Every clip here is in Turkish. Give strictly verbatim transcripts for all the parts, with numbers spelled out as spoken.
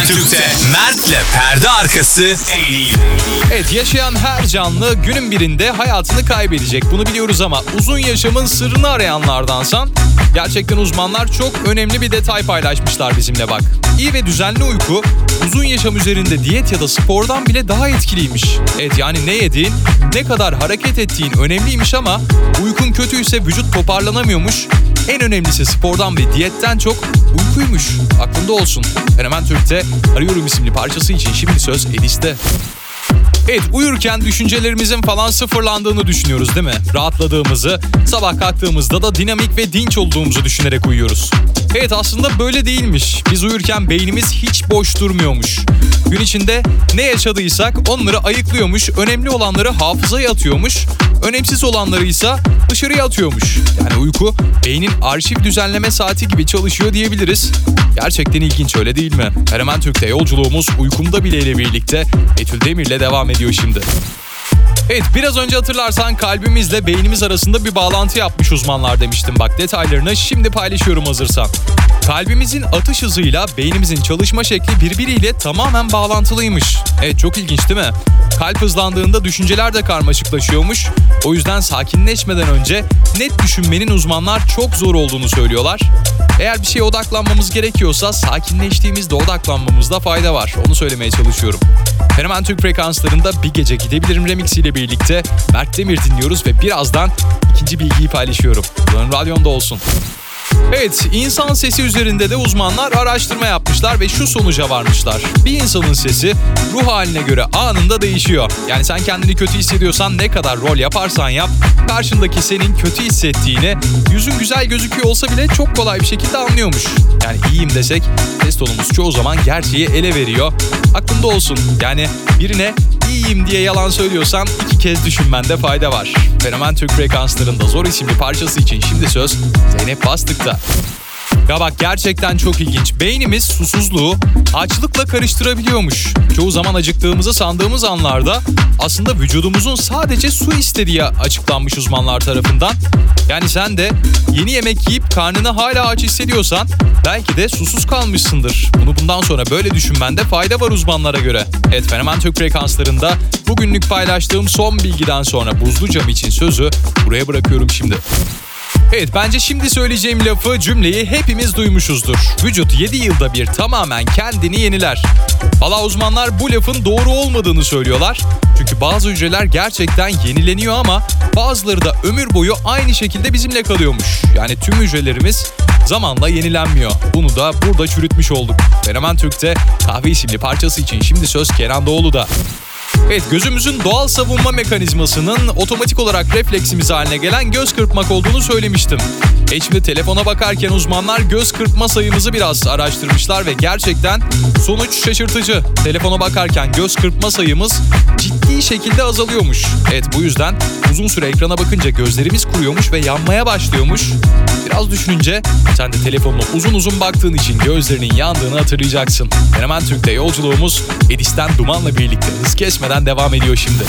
Fenomen Türk'te Mert'le perde arkası en iyi. Evet, yaşayan her canlı günün birinde hayatını kaybedecek. Bunu biliyoruz ama uzun yaşamın sırrını arayanlardansan gerçekten uzmanlar çok önemli bir detay paylaşmışlar bizimle bak. İyi ve düzenli uyku uzun yaşam üzerinde diyet ya da spordan bile daha etkiliymiş. Evet, yani ne yediğin, ne kadar hareket ettiğin önemliymiş ama uykun kötüyse vücut toparlanamıyormuş. En önemlisi spordan ve diyetten çok uykuymuş. Aklında olsun. Fenomen Türk'te Arıyorum isimli parçası için şimdi söz Edis'te. Evet, uyurken düşüncelerimizin falan sıfırlandığını düşünüyoruz değil mi? Rahatladığımızı, sabah kalktığımızda da dinamik ve dinç olduğumuzu düşünerek uyuyoruz. Evet, aslında böyle değilmiş. Biz uyurken beynimiz hiç boş durmuyormuş. Gün içinde ne yaşadıysak onları ayıklıyormuş, önemli olanları hafızaya atıyormuş, önemsiz olanları ise dışarıya atıyormuş. Yani uyku beynin arşiv düzenleme saati gibi çalışıyor diyebiliriz. Gerçekten ilginç, öyle değil mi? Fenomen Türk'te yolculuğumuz Uykumda Bile ile birlikte Betül Demir'le devam ediyor şimdi. Evet, biraz önce hatırlarsan kalbimizle beynimiz arasında bir bağlantı yapmış uzmanlar demiştim. Bak, detaylarını şimdi paylaşıyorum hazırsan. Kalbimizin atış hızıyla beynimizin çalışma şekli birbiriyle tamamen bağlantılıymış. Evet, çok ilginç değil mi? Kalp hızlandığında düşünceler de karmaşıklaşıyormuş. O yüzden sakinleşmeden önce net düşünmenin uzmanlar çok zor olduğunu söylüyorlar. Eğer bir şeye odaklanmamız gerekiyorsa sakinleştiğimizde odaklanmamızda fayda var. Onu söylemeye çalışıyorum. Fenomen Türk frekanslarında Bir Gece Gidebilirim remix ile birlikte Mert Demir dinliyoruz ve birazdan ikinci bilgiyi paylaşıyorum. Bunun radyonda olsun. Evet, insan sesi üzerinde de uzmanlar araştırma yapmışlar ve şu sonuca varmışlar. Bir insanın sesi ruh haline göre anında değişiyor. Yani sen kendini kötü hissediyorsan ne kadar rol yaparsan yap, karşındaki senin kötü hissettiğini yüzün güzel gözüküyor olsa bile çok kolay bir şekilde anlıyormuş. Yani iyiyim desek ses tonumuz çoğu zaman gerçeği ele veriyor. Aklında olsun, yani birine iyiyim diye yalan söylüyorsan iki kez düşünmende fayda var. Fenomen Türk frekanslarında Zor isimli parçası için şimdi söz Zeynep Bastık'ta. Ya bak, gerçekten çok ilginç. Beynimiz susuzluğu açlıkla karıştırabiliyormuş. Çoğu zaman acıktığımızı sandığımız anlarda aslında vücudumuzun sadece su istediği açıklanmış uzmanlar tarafından. Yani sen de yeni yemek yiyip karnını hala aç hissediyorsan belki de susuz kalmışsındır. Bunu bundan sonra böyle düşünmende fayda var uzmanlara göre. Evet, Fenomen Türk frekanslarında bugünlük paylaştığım son bilgiden sonra buzlu cam için sözü buraya bırakıyorum şimdi. Evet, bence şimdi söyleyeceğim lafı, cümleyi hepimiz duymuşuzdur. Vücut yedi yılda bir tamamen kendini yeniler. Valla uzmanlar bu lafın doğru olmadığını söylüyorlar. Çünkü bazı hücreler gerçekten yenileniyor ama bazıları da ömür boyu aynı şekilde bizimle kalıyormuş. Yani tüm hücrelerimiz zamanla yenilenmiyor. Bunu da burada çürütmüş olduk. Fenomen Türk'te Kahve isimli parçası için şimdi söz Kenan Doğulu'da. Evet, gözümüzün doğal savunma mekanizmasının otomatik olarak refleksimiz haline gelen göz kırpmak olduğunu söylemiştim. E şimdi telefona bakarken uzmanlar göz kırpma sayımızı biraz araştırmışlar ve gerçekten sonuç şaşırtıcı. Telefona bakarken göz kırpma sayımız ciddi şekilde azalıyormuş. Evet, bu yüzden uzun süre ekrana bakınca gözlerimiz kuruyormuş ve yanmaya başlıyormuş. Biraz düşününce sen de telefonuna uzun uzun baktığın için gözlerinin yandığını hatırlayacaksın. Fenomen Türk'te yolculuğumuz Edis'ten Duman'la birlikte hız kesmeden devam ediyor şimdi.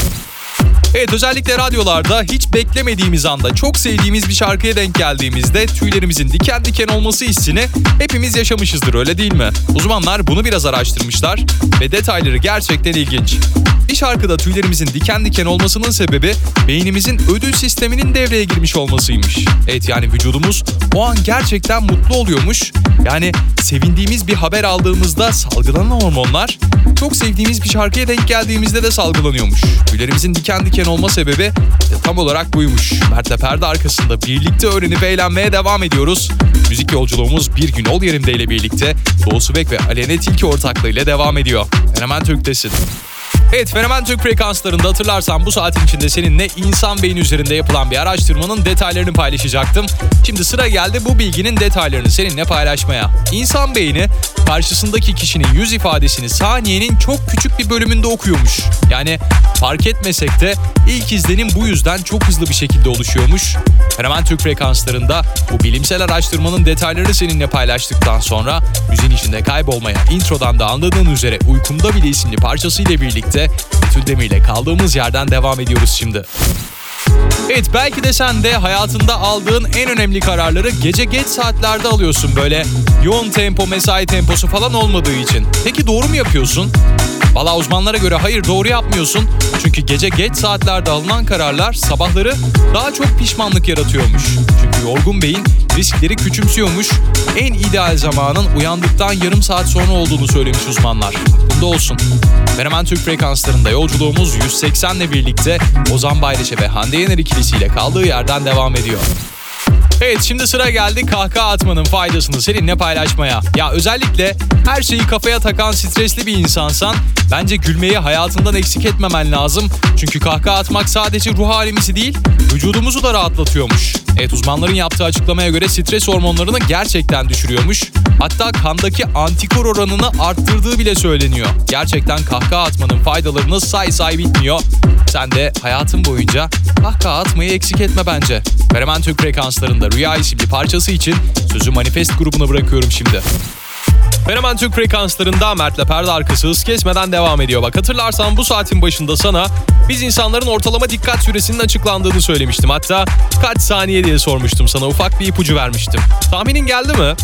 Evet, özellikle radyolarda hiç beklemediğimiz anda çok sevdiğimiz bir şarkıya denk geldiğimizde tüylerimizin diken diken olması hissini hepimiz yaşamışızdır, öyle değil mi? Uzmanlar bunu biraz araştırmışlar ve detayları gerçekten ilginç. Bir şarkıda tüylerimizin diken diken olmasının sebebi beynimizin ödül sisteminin devreye girmiş olmasıymış. Evet, yani vücudumuz o an gerçekten mutlu oluyormuş. Yani sevindiğimiz bir haber aldığımızda salgılanan hormonlar çok sevdiğimiz bir şarkıya denk geldiğimizde de salgılanıyormuş. Tüylerimizin diken diken olma sebebi de tam olarak buymuş. Mert'le perde arkasında birlikte öğrenip eğlenmeye devam ediyoruz. Müzik yolculuğumuz Bir Gün Ol Yerimde ile birlikte Doğu Sübek ve Aleyna Tilki ortaklığıyla devam ediyor. Fenomen Türk'tesin. Evet, Fenomen Türk frekanslarında hatırlarsan bu saatin içinde seninle insan beyni üzerinde yapılan bir araştırmanın detaylarını paylaşacaktım. Şimdi sıra geldi bu bilginin detaylarını seninle paylaşmaya. İnsan beyni karşısındaki kişinin yüz ifadesini saniyenin çok küçük bir bölümünde okuyormuş. Yani fark etmesek de ilk izlenim bu yüzden çok hızlı bir şekilde oluşuyormuş. Fenomen Türk frekanslarında bu bilimsel araştırmanın detaylarını seninle paylaştıktan sonra müziğin içinde kaybolmaya, introdan da anladığın üzere Uykumda Bile isimli parçasıyla birlikte Betül Demir'le kaldığımız yerden devam ediyoruz şimdi. Evet, belki de sen de hayatında aldığın en önemli kararları gece geç saatlerde alıyorsun, böyle yoğun tempo, mesai temposu falan olmadığı için. Peki doğru mu yapıyorsun? Valla uzmanlara göre hayır, doğru yapmıyorsun. Çünkü gece geç saatlerde alınan kararlar sabahları daha çok pişmanlık yaratıyormuş. Çünkü yorgun beyin riskleri küçümsüyormuş. En ideal zamanın uyandıktan yarım saat sonra olduğunu söylemiş uzmanlar. Aklında olsun. Fenomen Türk frekanslarında yolculuğumuz yüz seksenle birlikte Ozan Bayraç'e ve Hande Yener ikilisiyle kaldığı yerden devam ediyor. Evet, şimdi sıra geldi kahkaha atmanın faydasını seninle paylaşmaya. Ya özellikle her şeyi kafaya takan stresli bir insansan bence gülmeyi hayatından eksik etmemen lazım. Çünkü kahkaha atmak sadece ruh halimizi değil, vücudumuzu da rahatlatıyormuş. Evet, uzmanların yaptığı açıklamaya göre stres hormonlarını gerçekten düşürüyormuş. Hatta kandaki antikor oranını arttırdığı bile söyleniyor. Gerçekten kahkaha atmanın faydalarını say say bitmiyor. Sen de hayatın boyunca kahkaha atmayı eksik etme bence. Fenomen Türk frekanslarında Rüya isimli parçası için sözü Manifest grubuna bırakıyorum şimdi. Fenomen Türk frekanslarında Mert'le perde arkası hız kesmeden devam ediyor. Bak, hatırlarsan bu saatin başında sana biz insanların ortalama dikkat süresinin açıklandığını söylemiştim. Hatta kaç saniye diye sormuştum, sana ufak bir ipucu vermiştim. Tahminin geldi mi?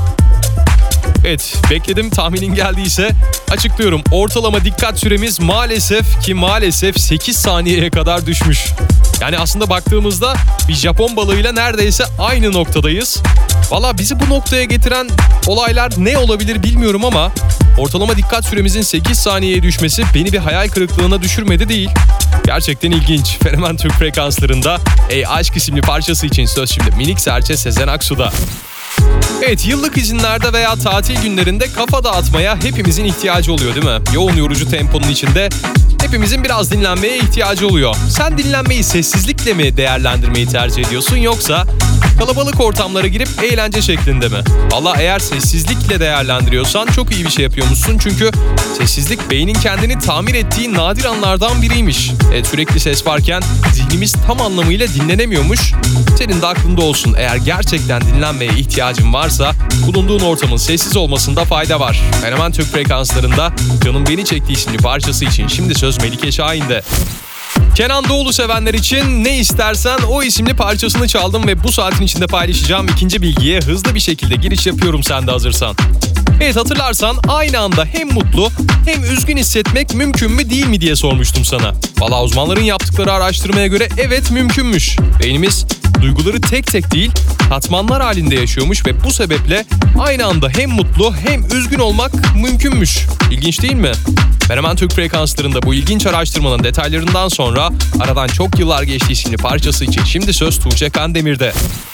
Evet, bekledim, tahminin geldiyse açıklıyorum. Ortalama dikkat süremiz maalesef ki maalesef sekiz saniyeye kadar düşmüş. Yani aslında baktığımızda bir Japon balığıyla neredeyse aynı noktadayız. Valla bizi bu noktaya getiren olaylar ne olabilir bilmiyorum ama ortalama dikkat süremizin sekiz saniyeye düşmesi beni bir hayal kırıklığına düşürmedi değil. Gerçekten ilginç. Fenomen Türk frekanslarında Ey Aşk isimli parçası için söz şimdi Minik Serçe Sezen Aksu'da. Evet, yıllık izinlerde veya tatil günlerinde kafa dağıtmaya hepimizin ihtiyacı oluyor değil mi? Yoğun yorucu temponun içinde hepimizin biraz dinlenmeye ihtiyacı oluyor. Sen dinlenmeyi sessizlikle mi değerlendirmeyi tercih ediyorsun, yoksa kalabalık ortamlara girip eğlence şeklinde mi? Valla eğer sessizlikle değerlendiriyorsan çok iyi bir şey yapıyormuşsun. Çünkü sessizlik beynin kendini tamir ettiği nadir anlardan biriymiş. Evet, sürekli ses varken zihnimiz tam anlamıyla dinlenemiyormuş. Senin de aklında olsun, eğer gerçekten dinlenmeye ihtiyacın varsa bulunduğun ortamın sessiz olmasında fayda var. Fenomen Türk frekanslarında Canım Beni Çekti isimli parçası için şimdi söz Melike Şahin'de. Kenan Doğulu sevenler için Ne İstersen O isimli parçasını çaldım ve bu saatin içinde paylaşacağım ikinci bilgiye hızlı bir şekilde giriş yapıyorum, sen de hazırsan. Evet, hatırlarsan aynı anda hem mutlu hem üzgün hissetmek mümkün mü değil mi diye sormuştum sana. Valla uzmanların yaptıkları araştırmaya göre evet, mümkünmüş. Beynimiz duyguları tek tek değil, katmanlar halinde yaşıyormuş ve bu sebeple aynı anda hem mutlu hem üzgün olmak mümkünmüş. İlginç değil mi? Fenomen Türk frekanslarında bu ilginç araştırmanın detaylarından sonra Aradan Çok Yıllar Geçti isimli parçası için şimdi söz Tuğçe Kandemir'de.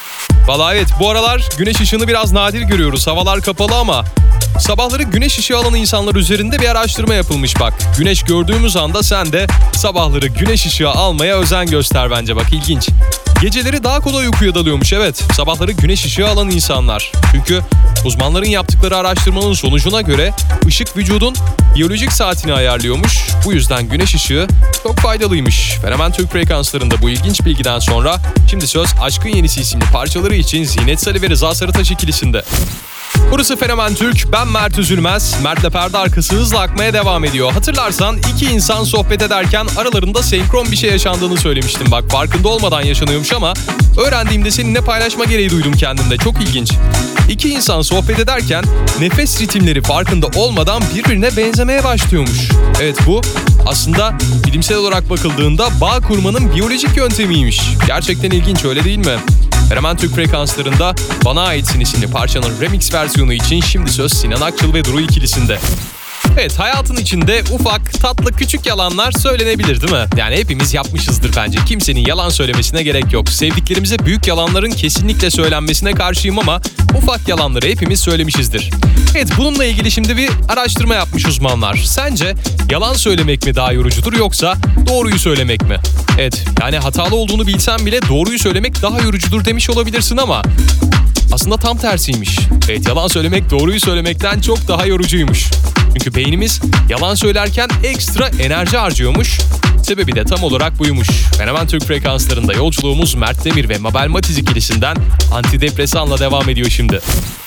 Valla evet, bu aralar güneş ışığını biraz nadir görüyoruz. Havalar kapalı ama sabahları güneş ışığı alan insanlar üzerinde bir araştırma yapılmış bak. Güneş gördüğümüz anda sen de sabahları güneş ışığı almaya özen göster bence, bak ilginç. Geceleri daha kolay uykuya dalıyormuş, evet, sabahları güneş ışığı alan insanlar. Çünkü uzmanların yaptıkları araştırmanın sonucuna göre ışık vücudun biyolojik saatini ayarlıyormuş. Bu yüzden güneş ışığı çok faydalıymış. Fenomen Türk frekanslarında bu ilginç bilgiden sonra şimdi söz Aşkın Yenisi isimli parçaları için Zinet Salih ve Rıza Sarıtaş ikilisinde. Burası Fenomen Türk, ben Mert Üzülmez. Mert'le perde arkası hızla akmaya devam ediyor. Hatırlarsan iki insan sohbet ederken aralarında senkron bir şey yaşandığını söylemiştim. Bak, farkında olmadan yaşanıyormuş ama öğrendiğimde seninle paylaşma gereği duydum kendimde. Çok ilginç. İki insan sohbet ederken nefes ritimleri farkında olmadan birbirine benzemeye başlıyormuş. Evet, bu aslında bilimsel olarak bakıldığında bağ kurmanın biyolojik yöntemiymiş. Gerçekten ilginç, öyle değil mi? Fenomen Türk frekanslarında Bana Aitsin isimli parçanın remix versiyonu için şimdi söz Sinan Akçıl ve Duru ikilisinde. Evet, hayatın içinde ufak, tatlı, küçük yalanlar söylenebilir değil mi? Yani hepimiz yapmışızdır bence. Kimsenin yalan söylemesine gerek yok. Sevdiklerimize büyük yalanların kesinlikle söylenmesine karşıyım ama ufak yalanları hepimiz söylemişizdir. Evet, bununla ilgili şimdi bir araştırma yapmış uzmanlar. Sence yalan söylemek mi daha yorucudur, yoksa doğruyu söylemek mi? Evet, yani hatalı olduğunu bilsen bile doğruyu söylemek daha yorucudur demiş olabilirsin ama aslında tam tersiymiş. Evet, yalan söylemek doğruyu söylemekten çok daha yorucuymuş. Çünkü beynimiz yalan söylerken ekstra enerji harcıyormuş. Sebebi de tam olarak buymuş. Fenomen Türk frekanslarında yolculuğumuz Mert Demir ve Mabel Matiz ikilisinden Antidepresanla devam ediyor şimdi.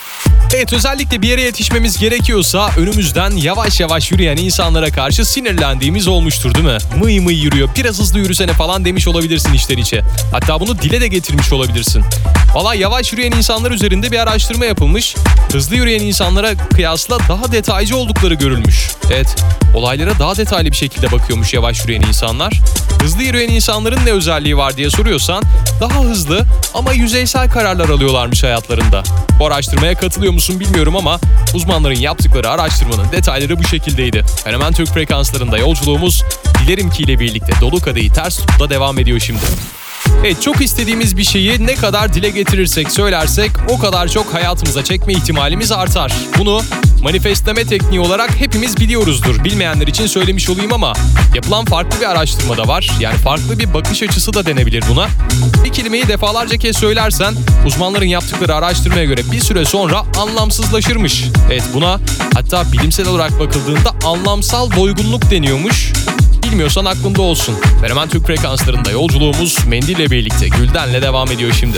Evet, özellikle bir yere yetişmemiz gerekiyorsa önümüzden yavaş yavaş yürüyen insanlara karşı sinirlendiğimiz olmuştur değil mi? Mıy mıy yürüyor, biraz hızlı yürüsene falan demiş olabilirsin içten içe. Hatta bunu dile de getirmiş olabilirsin. Valla yavaş yürüyen insanlar üzerinde bir araştırma yapılmış. Hızlı yürüyen insanlara kıyasla daha detaycı oldukları görülmüş. Evet, olaylara daha detaylı bir şekilde bakıyormuş yavaş yürüyen insanlar. Hızlı yürüyen insanların ne özelliği var diye soruyorsan daha hızlı ama yüzeysel kararlar alıyorlarmış hayatlarında. Bu araştırmaya katılıyor musun bilmiyorum ama uzmanların yaptıkları araştırmanın detayları bu şekildeydi. Fenomen Türk frekanslarında yolculuğumuz Dilerim Ki ile birlikte Dolu Kadehi Ters Tut'ta devam ediyor şimdi. Evet, çok istediğimiz bir şeyi ne kadar dile getirirsek söylersek o kadar çok hayatımıza çekme ihtimalimiz artar. Bunu manifestleme tekniği olarak hepimiz biliyoruzdur. Bilmeyenler için söylemiş olayım ama yapılan farklı bir araştırma da var. Yani farklı bir bakış açısı da denebilir buna. Bir kelimeyi defalarca kez söylersen uzmanların yaptıkları araştırmaya göre bir süre sonra anlamsızlaşırmış. Evet, buna hatta bilimsel olarak bakıldığında anlamsal doygunluk deniyormuş. Bilmiyorsan aklında olsun. Fenomen Türk frekanslarında yolculuğumuz Mendil'le birlikte Gülden'le devam ediyor şimdi.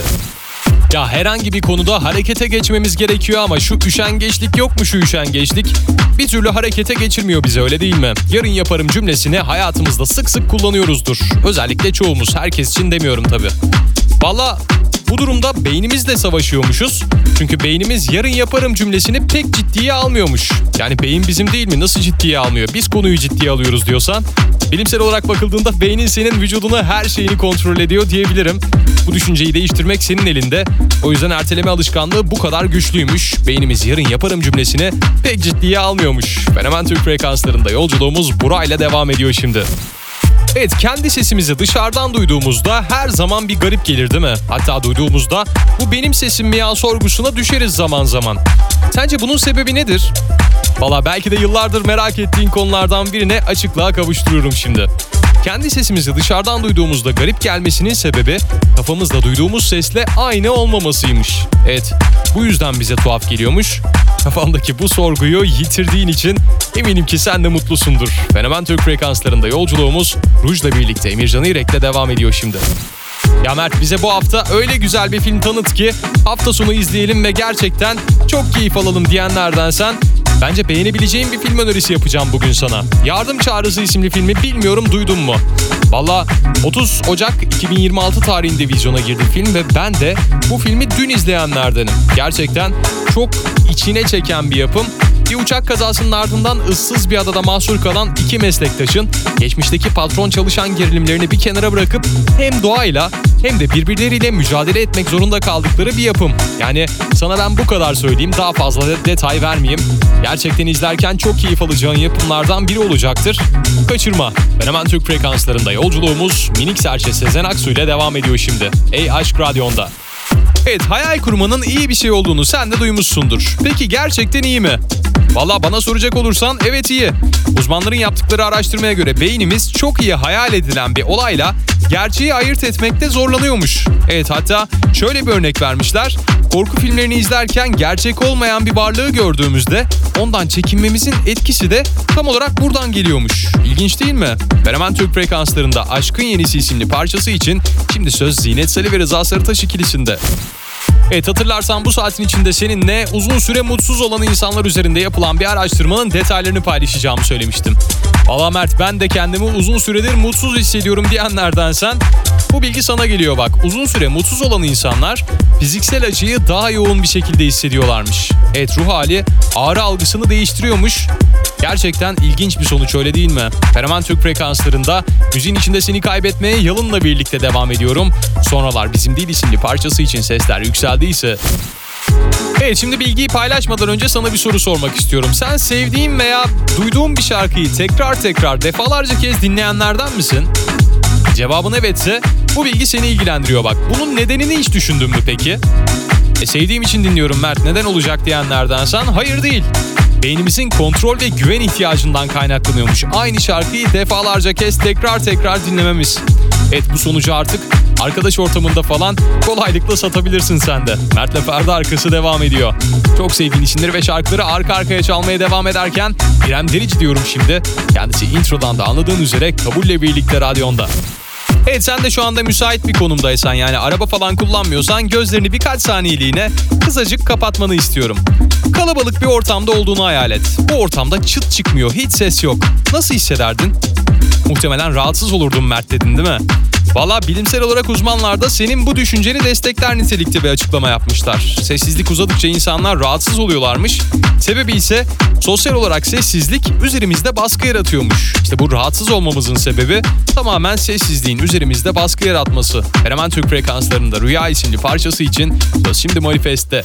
Ya herhangi bir konuda harekete geçmemiz gerekiyor ama şu üşengeçlik yok mu şu üşengeçlik? Bir türlü harekete geçirmiyor bizi, öyle değil mi? Yarın yaparım cümlesini hayatımızda sık sık kullanıyoruzdur. Özellikle çoğumuz, herkes için demiyorum tabii. Valla bu durumda beynimizle savaşıyormuşuz. Çünkü beynimiz yarın yaparım cümlesini pek ciddiye almıyormuş. Yani beyin bizim değil mi? Nasıl ciddiye almıyor? Biz konuyu ciddiye alıyoruz diyorsan. Bilimsel olarak bakıldığında beynin senin vücuduna her şeyini kontrol ediyor diyebilirim. Bu düşünceyi değiştirmek senin elinde. O yüzden erteleme alışkanlığı bu kadar güçlüymüş. Beynimiz yarın yaparım cümlesini pek ciddiye almıyormuş. Fenomen Türk frekanslarında yolculuğumuz burayla devam ediyor şimdi. Evet, kendi sesimizi dışarıdan duyduğumuzda her zaman bir garip gelir değil mi? Hatta duyduğumuzda bu benim sesim mi ya sorgusuna düşeriz zaman zaman. Sence bunun sebebi nedir? Valla belki de yıllardır merak ettiğin konulardan birine açıklığa kavuşturuyorum şimdi. Kendi sesimizi dışarıdan duyduğumuzda garip gelmesinin sebebi kafamızda duyduğumuz sesle aynı olmamasıymış. Evet, bu yüzden bize tuhaf geliyormuş. Kafandaki bu sorguyu yitirdiğin için eminim ki sen de mutlusundur. Fenomen Türk frekanslarında yolculuğumuz Ruj'la birlikte Emircan İrek'le devam ediyor şimdi. Ya Mert, bize bu hafta öyle güzel bir film tanıt ki hafta sonu izleyelim ve gerçekten çok keyif alalım diyenlerdensen bence beğenebileceğin bir film önerisi yapacağım bugün sana. Yardım Çağrısı isimli filmi bilmiyorum duydun mu? Valla otuz Ocak iki bin yirmi altı tarihinde vizyona girdi film ve ben de bu filmi dün izleyenlerdenim. Gerçekten çok içine çeken bir yapım. Bir uçak kazasının ardından ıssız bir adada mahsur kalan iki meslektaşın geçmişteki patron çalışan gerilimlerini bir kenara bırakıp hem doğayla hem de birbirleriyle mücadele etmek zorunda kaldıkları bir yapım. Yani sana ben bu kadar söyleyeyim, daha fazla de detay vermeyeyim. Gerçekten izlerken çok keyif alacağın yapımlardan biri olacaktır. Kaçırma. Fenomen Türk frekanslarında yolculuğumuz minik serçe Sezen Aksu ile devam ediyor şimdi. Ey Aşk Radyon'da. Evet, hayal kurmanın iyi bir şey olduğunu sen de duymuşsundur. Peki gerçekten iyi mi? Valla bana soracak olursan evet iyi. Uzmanların yaptıkları araştırmaya göre beynimiz çok iyi hayal edilen bir olayla gerçeği ayırt etmekte zorlanıyormuş. Evet, hatta şöyle bir örnek vermişler. Korku filmlerini izlerken gerçek olmayan bir varlığı gördüğümüzde ondan çekinmemizin etkisi de tam olarak buradan geliyormuş. İlginç değil mi? Fenomen Türk frekanslarında Aşkın Yenisi isimli parçası için şimdi söz Zinet Salih ve Rıza Sarıtaş ikilisinde. Evet, hatırlarsan bu saatin içinde seninle uzun süre mutsuz olan insanlar üzerinde yapılan bir araştırmanın detaylarını paylaşacağımı söylemiştim. Valla Mert, ben de kendimi uzun süredir mutsuz hissediyorum diyenlerdensen bu bilgi sana geliyor bak. Uzun süre mutsuz olan insanlar fiziksel acıyı daha yoğun bir şekilde hissediyorlarmış. Evet, ruh hali ağrı algısını değiştiriyormuş. Gerçekten ilginç bir sonuç, öyle değil mi? Fenomen Türk frekanslarında müziğin içinde seni kaybetmeye Yalın'la birlikte devam ediyorum. Sonralar Bizim Değil isimli parçası için sesler yükseldiyse. Evet, şimdi bilgiyi paylaşmadan önce sana bir soru sormak istiyorum. Sen sevdiğin veya duyduğun bir şarkıyı tekrar tekrar defalarca kez dinleyenlerden misin? Cevabın evetse bu bilgi seni ilgilendiriyor bak. Bunun nedenini hiç düşündün mü peki? E sevdiğim için dinliyorum Mert, neden olacak diyenlerdensen hayır değil. Beynimizin kontrol ve güven ihtiyacından kaynaklanıyormuş aynı şarkıyı defalarca kez tekrar tekrar dinlememiz. Evet, bu sonucu artık arkadaş ortamında falan kolaylıkla satabilirsin sen de. Mert'le perde arkası devam ediyor. Çok sevdiğin isimleri ve şarkıları arka arkaya çalmaya devam ederken İrem Derici diyorum şimdi. Kendisi introdan da anladığın üzere Kabulle birlikte radyonda. Evet, sen de şu anda müsait bir konumdaysan, yani araba falan kullanmıyorsan gözlerini birkaç saniyeliğine kısacık kapatmanı istiyorum. Kalabalık bir ortamda olduğunu hayal et. Bu ortamda çıt çıkmıyor, hiç ses yok. Nasıl hissederdin? Muhtemelen rahatsız olurdum Mert dedin değil mi? Valla bilimsel olarak uzmanlar da senin bu düşünceni destekler nitelikte bir açıklama yapmışlar. Sessizlik uzadıkça insanlar rahatsız oluyorlarmış. Sebebi ise sosyal olarak sessizlik üzerimizde baskı yaratıyormuş. İşte bu rahatsız olmamızın sebebi tamamen sessizliğin üzerimizde baskı yaratması. Fenomen Türk frekanslarında Rüya isimli parçası için söz şimdi Manifest'te.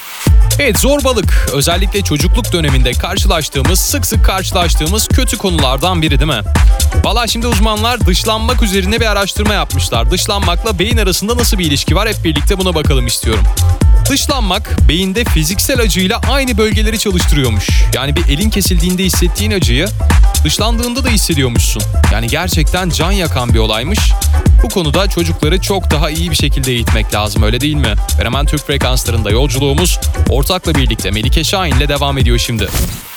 Evet, zorbalık özellikle çocukluk döneminde karşılaştığımız, sık sık karşılaştığımız kötü konulardan biri değil mi? Valla şimdi uzmanlar dışlanmak üzerine bir araştırma yapmışlar. Dışlanmakla beyin arasında nasıl bir ilişki var, hep birlikte buna bakalım istiyorum. Dışlanmak beyinde fiziksel acıyla aynı bölgeleri çalıştırıyormuş. Yani bir elin kesildiğinde hissettiğin acıyı dışlandığında da hissediyormuşsun. Yani gerçekten can yakan bir olaymış. Bu konuda çocukları çok daha iyi bir şekilde eğitmek lazım, öyle değil mi? Fenomen Türk frekanslarında yolculuğumuz ortakla birlikte Melike Şahin'le devam ediyor şimdi.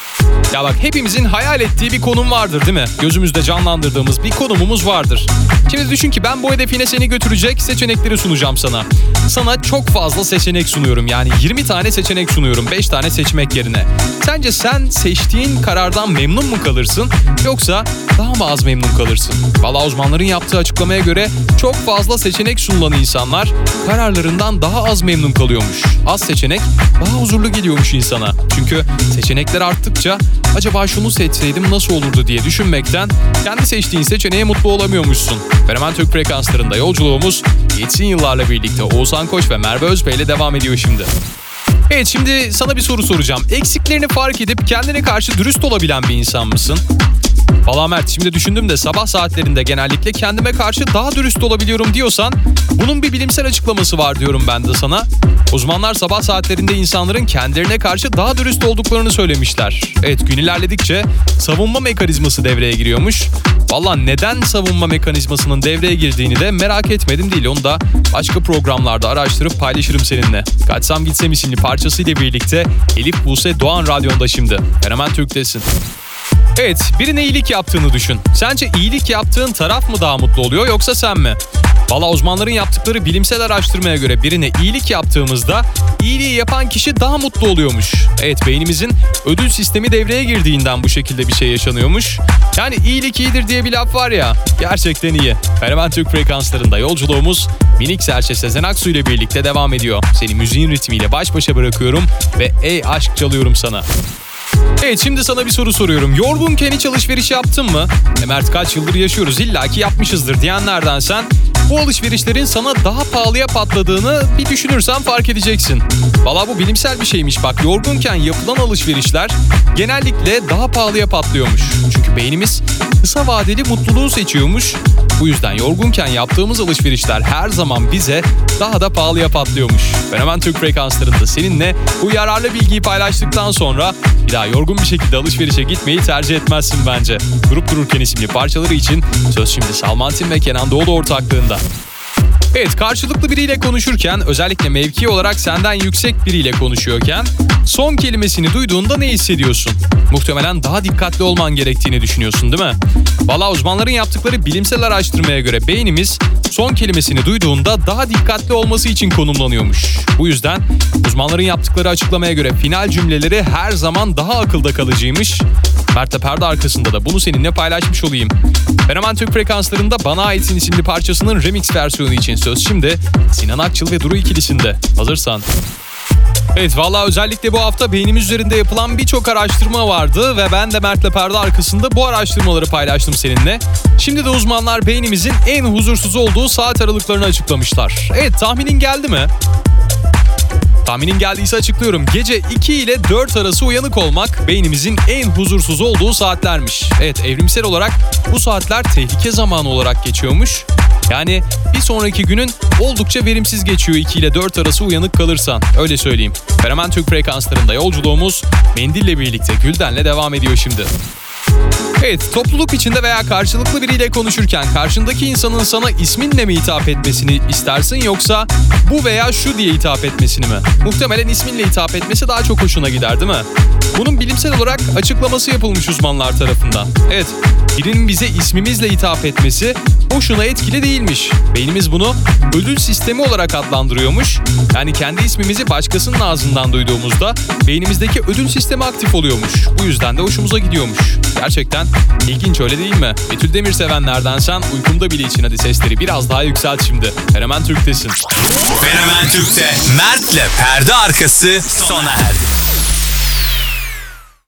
Ya bak, hepimizin hayal ettiği bir konum vardır değil mi? Gözümüzde canlandırdığımız bir konumumuz vardır. Şimdi düşün ki ben bu hedefine seni götürecek seçenekleri sunacağım sana. Sana çok fazla seçenek sunuyorum, yani yirmi tane seçenek sunuyorum beş tane seçmek yerine. Sence sen seçtiğin karardan memnun mu kalırsın yoksa daha mı az memnun kalırsın? Valla uzmanların yaptığı açıklamaya göre çok fazla seçenek sunulan insanlar kararlarından daha az memnun kalıyormuş. Az seçenek daha huzurlu geliyormuş insana. Çünkü seçenekler arttıkça acaba şunu seçseydim nasıl olurdu diye düşünmekten kendi seçtiğin seçeneğe mutlu olamıyormuşsun. Fenomen Türk frekanslarında yolculuğumuz yetsin yıllarla birlikte Oğuzhan Koç ve Merve Özbey ile devam ediyor şimdi. Evet, şimdi sana bir soru soracağım. Eksiklerini fark edip kendine karşı dürüst olabilen bir insan mısın? Valla Mert, şimdi düşündüm de sabah saatlerinde genellikle kendime karşı daha dürüst olabiliyorum diyorsan bunun bir bilimsel açıklaması var diyorum ben de sana. Uzmanlar sabah saatlerinde insanların kendilerine karşı daha dürüst olduklarını söylemişler. Evet, gün ilerledikçe savunma mekanizması devreye giriyormuş. Valla neden savunma mekanizmasının devreye girdiğini de merak etmedim değil. Onu da başka programlarda araştırıp paylaşırım seninle. Kaçsam Gitsem isimli parçasıyla birlikte Elif Buse Doğan Radyo'nda şimdi. Fenomen Türk'tesin. Evet, birine iyilik yaptığını düşün. Sence iyilik yaptığın taraf mı daha mutlu oluyor yoksa sen mi? Valla uzmanların yaptıkları bilimsel araştırmaya göre birine iyilik yaptığımızda iyiliği yapan kişi daha mutlu oluyormuş. Evet, beynimizin ödül sistemi devreye girdiğinden bu şekilde bir şey yaşanıyormuş. Yani iyilik iyidir diye bir laf var ya, gerçekten iyi. Fenomen Türk frekanslarında yolculuğumuz minik serçe Sezen Aksu ile birlikte devam ediyor. Seni müziğin ritmiyle baş başa bırakıyorum ve ey aşk çalıyorum sana. Evet, şimdi sana bir soru soruyorum. Yorgunken hiç alışveriş yaptın mı? E Mert, kaç yıldır yaşıyoruz, illaki yapmışızdır diyenlerden sen bu alışverişlerin sana daha pahalıya patladığını bir düşünürsen fark edeceksin. Valla bu bilimsel bir şeymiş bak. Yorgunken yapılan alışverişler genellikle daha pahalıya patlıyormuş. Çünkü beynimiz kısa vadeli mutluluğu seçiyormuş. Bu yüzden yorgunken yaptığımız alışverişler her zaman bize daha da pahalıya patlıyormuş. Fenomen Türk frekanslarında seninle bu yararlı bilgiyi paylaştıktan sonra bir daha yorgun bir şekilde alışverişe gitmeyi tercih etmezsin bence. Durup dururken isimli parçaları için söz şimdi Salman Tim ve Kenan Doğulu ortaklığında. Evet, karşılıklı biriyle konuşurken, özellikle mevki olarak senden yüksek biriyle konuşuyorken son kelimesini duyduğunda ne hissediyorsun? Muhtemelen daha dikkatli olman gerektiğini düşünüyorsun değil mi? Valla uzmanların yaptıkları bilimsel araştırmaya göre beynimiz son kelimesini duyduğunda daha dikkatli olması için konumlanıyormuş. Bu yüzden uzmanların yaptıkları açıklamaya göre final cümleleri her zaman daha akılda kalıcıymış. Mert'le perde arkasında da bunu seninle paylaşmış olayım. Fenomen Türk frekanslarında Bana Ait'in isimli parçasının remix versiyonu için söz şimdi Sinan Akçıl ve Duru ikilisinde. Hazırsan. Evet, valla özellikle bu hafta beynimiz üzerinde yapılan birçok araştırma vardı ve ben de Mert'le perde arkasında bu araştırmaları paylaştım seninle. Şimdi de uzmanlar beynimizin en huzursuz olduğu saat aralıklarını açıklamışlar. Evet, tahminin geldi mi? Tahminin geldiyse açıklıyorum. Gece iki ile dört arası uyanık olmak beynimizin en huzursuz olduğu saatlermiş. Evet, evrimsel olarak bu saatler tehlike zamanı olarak geçiyormuş. Yani bir sonraki günün oldukça verimsiz geçiyor iki ile dört arası uyanık kalırsan. Öyle söyleyeyim. Fenomen Türk frekanslarında yolculuğumuz Mendil'le birlikte Gülden'le devam ediyor şimdi. Evet, topluluk içinde veya karşılıklı biriyle konuşurken karşındaki insanın sana isminle mi hitap etmesini istersin yoksa bu veya şu diye hitap etmesini mi? Muhtemelen isminle hitap etmesi daha çok hoşuna gider, değil mi? Bunun bilimsel olarak açıklaması yapılmış uzmanlar tarafından. Evet, birinin bize ismimizle hitap etmesi boşuna etkili değilmiş. Beynimiz bunu ödül sistemi olarak adlandırıyormuş. Yani kendi ismimizi başkasının ağzından duyduğumuzda beynimizdeki ödül sistemi aktif oluyormuş. Bu yüzden de hoşumuza gidiyormuş. Gerçekten ilginç, öyle değil mi? Betül Demir sevenlerdensen uykumda bile için hadi sesleri biraz daha yükselt şimdi. Fenomen Türk'tesin. Fenomen Türk'te Mert'le perde arkası sona erdi.